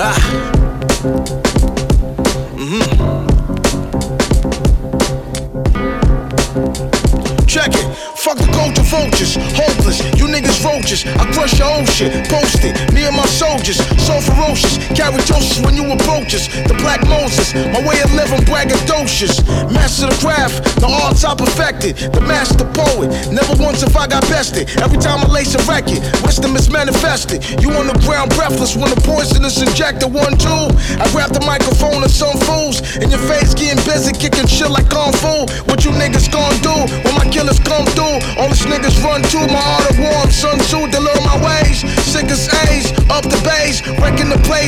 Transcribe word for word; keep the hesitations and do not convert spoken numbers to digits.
Ah. Mm-hmm. Check it. Fuck the culture vultures, hopeless. You niggas roaches. I crush your own shit. Post it. Me and my soldiers, so ferocious. Carry toasters when you approach us. The Black Moses, my way of living braggadocious. Master the craft, the arts I perfected. The master poet. Never once if I got bested. Every time I lace a record, wisdom is manifested. You on the ground breathless when the poison is injected. One, two. I grab the microphone and some fools in your face getting busy, kicking shit like Kung Fu. What you niggas gon' do when my killers come through? All these niggas run to my art of war. I'm Sun Tzu, deliver my ways. Sick as A's, up the bass, wrecking the place.